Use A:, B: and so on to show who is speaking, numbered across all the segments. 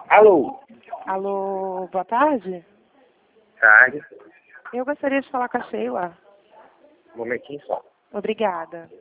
A: Alô?
B: Alô, boa tarde.
A: Tarde.
B: Eu gostaria de falar com a Sheila.
A: Um momentinho só.
B: Obrigada.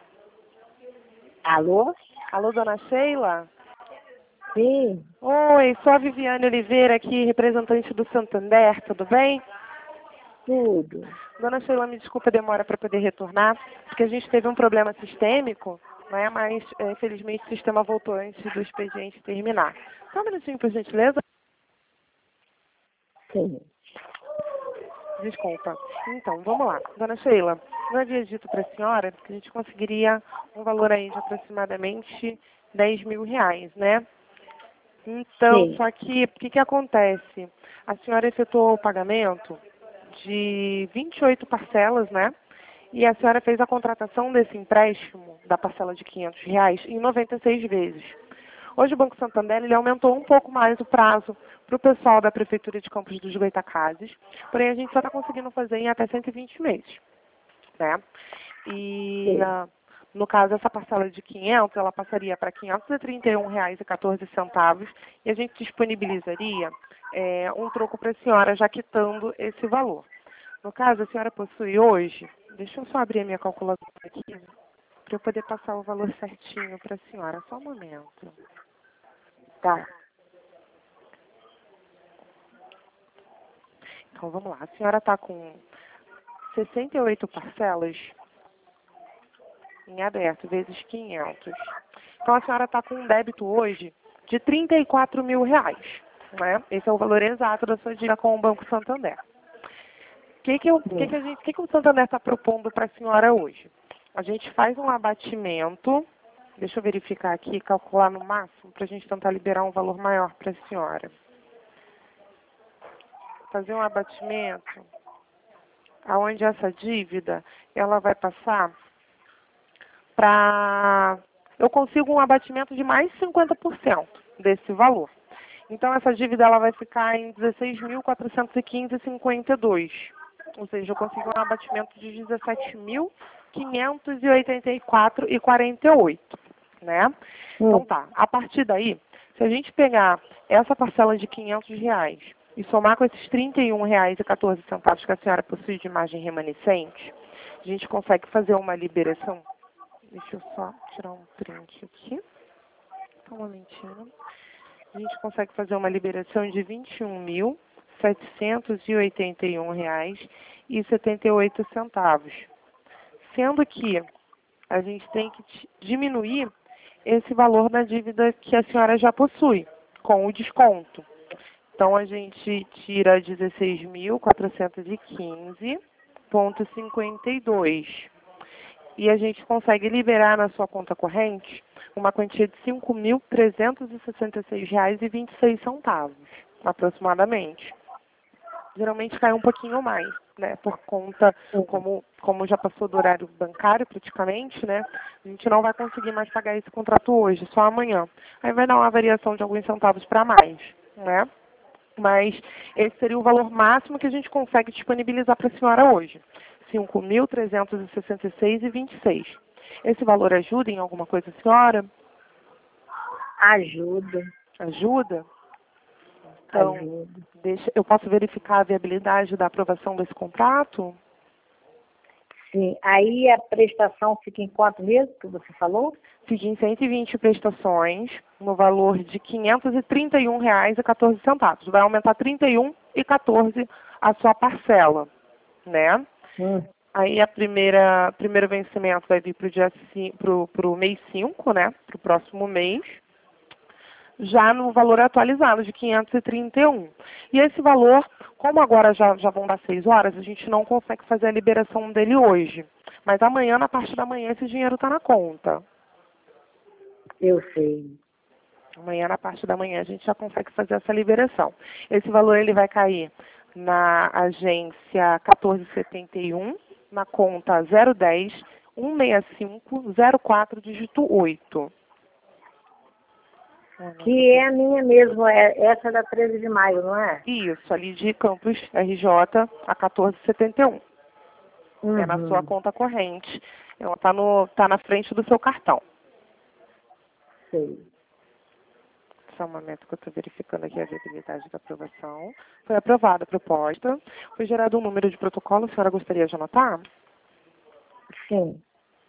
C: Alô?
B: Alô, dona Sheila?
C: Sim,
B: Oi, sou a Viviane Oliveira aqui, representante do Santander, tudo bem?
C: tudo.
B: Dona Sheila, me desculpa a demora para poder retornar, porque a gente teve um problema sistêmico, né? Mas, infelizmente, o sistema voltou antes do expediente terminar. Só um minutinho, por gentileza.
C: Sim.
B: Desculpa. Então, vamos lá. Dona Sheila, eu havia dito para a senhora que a gente conseguiria um valor aí de aproximadamente R$ 10.000, né? Então,
C: Sim.
B: só que, o que acontece? A senhora efetuou o pagamento de 28 parcelas, né? E a senhora fez a contratação desse empréstimo, da parcela de R$ 500, em 96 vezes. Hoje o Banco Santander ele aumentou um pouco mais o prazo para o pessoal da Prefeitura de Campos dos Goytacazes, porém a gente só está conseguindo fazer em até 120 meses, né? E,
C: Sim.
B: no caso, essa parcela de 500, ela passaria para R$ 531,14 e a gente disponibilizaria um troco para a senhora, já quitando esse valor. No caso, a senhora possui hoje, deixa eu só abrir a minha calculadora aqui, para eu poder passar o valor certinho para a senhora. Só um momento.
C: Tá.
B: Então, vamos lá. A senhora está com 68 parcelas em aberto, vezes 500. Então, a senhora está com um débito hoje de R$ 34.000, né? Esse é o valor exato da sua dívida com o Banco Santander. O que o Santander está propondo para a senhora hoje? A gente faz um abatimento, deixa eu verificar aqui, calcular no máximo, para a gente tentar liberar um valor maior para a senhora. Fazer um abatimento aonde essa dívida, ela vai passar para... Eu consigo um abatimento de mais 50% desse valor. Então, essa dívida ela vai ficar em 16.415,52. Ou seja, eu consigo um abatimento de 17.584,48, né? Então, tá. A partir daí, se a gente pegar essa parcela de R$ 500 e somar com esses R$ 31,14 que a senhora possui de margem remanescente, a gente consegue fazer uma liberação. Deixa eu só tirar um print aqui. Só um momentinho. A gente consegue fazer uma liberação de R$ 21.781,78, sendo que a gente tem que diminuir esse valor da dívida que a senhora já possui, com o desconto. Então, a gente tira 16.415,52 e a gente consegue liberar na sua conta corrente uma quantia de R$ 5.366,26, aproximadamente. Geralmente cai um pouquinho mais, né? Por conta, como já passou do horário bancário praticamente, né? A gente não vai conseguir mais pagar esse contrato hoje, só amanhã. Aí vai dar uma variação de alguns centavos para mais, né? Mas esse seria o valor máximo que a gente consegue disponibilizar para a senhora hoje. R$ 5.366,26. Esse valor ajuda em alguma coisa, senhora?
C: Ajuda.
B: Ajuda? Então,
C: Ajuda.
B: eu posso verificar a viabilidade da aprovação desse contrato?
C: Sim. Aí a prestação fica em quanto mesmo que você falou?
B: Fica em 120 prestações, no valor de R$ 531,14. Vai aumentar R$ 31,14 a sua parcela, né? Aí primeiro vencimento vai vir para o mês 5, né? Para o próximo mês, já no valor atualizado de 531. E esse valor, como agora já vão dar 6 horas, a gente não consegue fazer a liberação dele hoje. Mas amanhã, na parte da manhã, esse dinheiro está na conta.
C: Eu sei.
B: Amanhã, na parte da manhã, a gente já consegue fazer essa liberação. Esse valor ele vai cair na agência 1471, na conta 010 165 04 dígito 8.
C: Que é a minha mesmo, essa é da 13 de maio, não é?
B: Isso, ali de Campos RJ, a 1471. É na sua conta corrente. Ela tá na frente do seu cartão.
C: Sei.
B: Só um momento que eu estou verificando aqui a viabilidade da aprovação. Foi aprovada a proposta. Foi gerado um número de protocolo. A senhora gostaria de anotar?
C: Sim.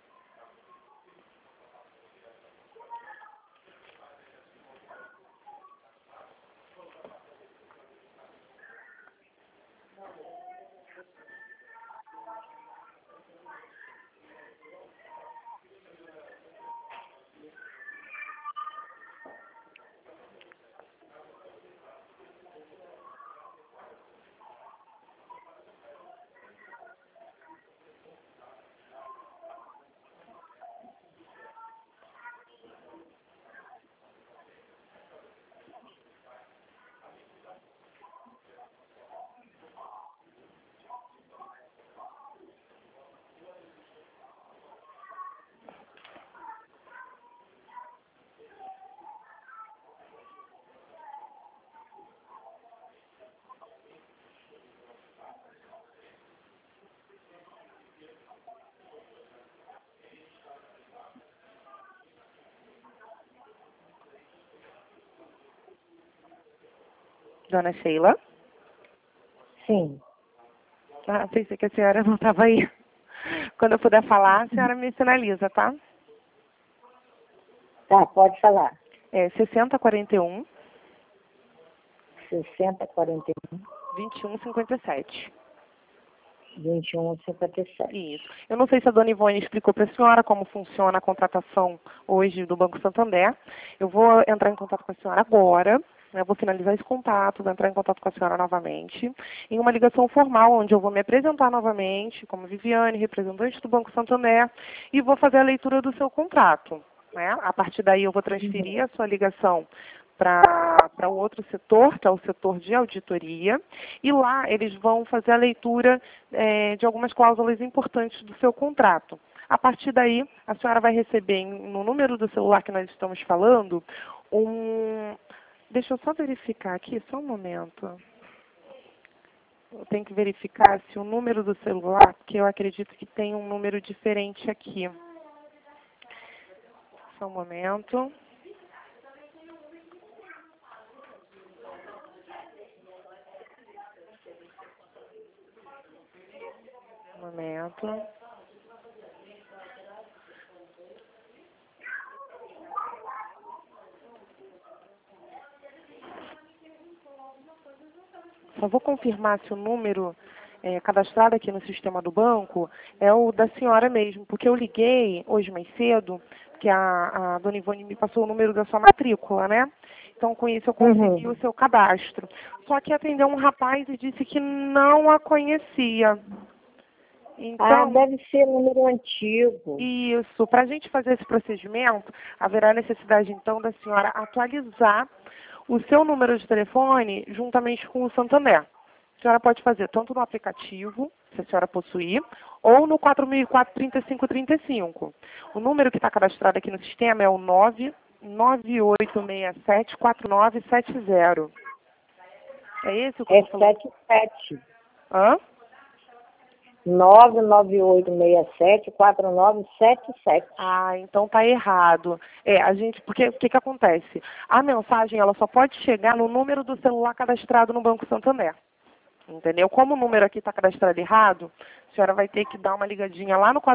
B: Dona Sheila?
C: Sim.
B: Ah, pensei que a senhora não estava aí. Quando eu puder falar, a senhora me sinaliza, tá?
C: Tá, pode falar.
B: É 6041
C: 6041
B: 2157.
C: 2157.
B: Isso. Eu não sei se a dona Ivone explicou para a senhora como funciona a contratação hoje do Banco Santander. Eu vou entrar em contato com a senhora agora. Eu vou finalizar esse contato, vou entrar em contato com a senhora novamente, em uma ligação formal, onde eu vou me apresentar novamente como Viviane, representante do Banco Santander, e vou fazer a leitura do seu contrato. Né? A partir daí eu vou transferir a sua ligação para o outro setor, que é o setor de auditoria, e lá eles vão fazer a leitura de algumas cláusulas importantes do seu contrato. A partir daí, a senhora vai receber no número do celular que nós estamos falando, Deixa eu só verificar aqui, só um momento. Eu tenho que verificar se o número do celular, porque eu acredito que tem um número diferente aqui. Só um momento. Um momento. Só vou confirmar se o número cadastrado aqui no sistema do banco é o da senhora mesmo, porque eu liguei hoje mais cedo, que a dona Ivone me passou o número da sua matrícula, né? Então, com isso, eu consegui o seu cadastro. Só que atendeu um rapaz e disse que não a conhecia. Então,
C: deve ser número antigo.
B: Isso. Para a gente fazer esse procedimento, haverá necessidade, então, da senhora atualizar o seu número de telefone juntamente com o Santander. A senhora pode fazer tanto no aplicativo, se a senhora possuir, ou no 4004-3535. O número que está cadastrado aqui no sistema é o 99867-4970. É esse o que eu estou falando?
C: 77.
B: Hã?
C: 99867-4977.
B: Ah, então tá errado. Porque o que acontece? A mensagem ela só pode chegar no número do celular cadastrado no Banco Santander. Entendeu? Como o número aqui está cadastrado errado, a senhora vai ter que dar uma ligadinha lá no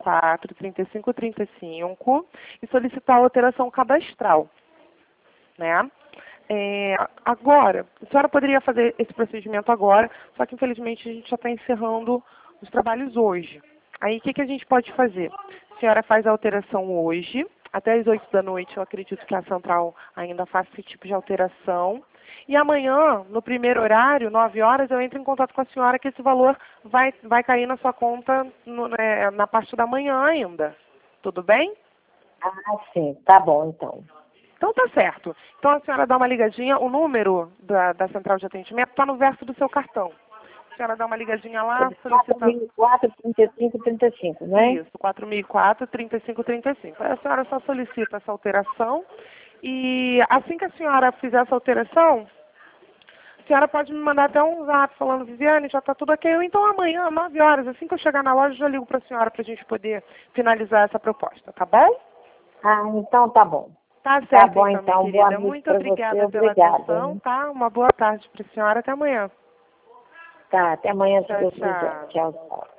B: 4004-3535 e solicitar a alteração cadastral. Né? Agora, a senhora poderia fazer esse procedimento agora, só que infelizmente a gente já está encerrando os trabalhos hoje. Aí o que a gente pode fazer? A senhora faz a alteração hoje, até às 8 da noite eu acredito que a central ainda faça esse tipo de alteração. E amanhã, no primeiro horário, 9 horas, eu entro em contato com a senhora que esse valor vai cair na sua conta na parte da manhã ainda. Tudo bem?
C: Ah, sim. Tá bom, então.
B: Então tá certo. Então a senhora dá uma ligadinha, o número da central de atendimento está no verso do seu cartão. A senhora dá uma ligadinha lá, solicita...
C: 4004-3535, né?
B: Isso, 4004-3535. Aí a senhora só solicita essa alteração e assim que a senhora fizer essa alteração, a senhora pode me mandar até um zap falando, Viviane, já está tudo ok. Ou então amanhã, 9 horas, assim que eu chegar na loja, eu já ligo para a senhora para a gente poder finalizar essa proposta, tá bom?
C: Ah, então tá bom.
B: Tá certo,
C: Tá bom,
B: minha
C: então.
B: querida.
C: Boa noite
B: Muito
C: pra
B: obrigada
C: você.
B: pela
C: Obrigada,
B: atenção,
C: hein?
B: tá? Uma boa tarde para a senhora. Até amanhã.
C: Tá, até amanhã, se
B: Tchau,
C: Deus quiser.
B: tchau.
C: Tchau, tchau.